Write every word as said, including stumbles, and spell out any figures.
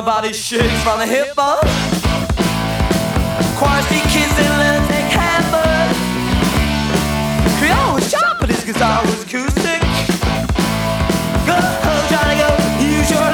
body shakes from the hip up. Choir Street kids, they learn to take hammers. Creole was sharp, but his guitar was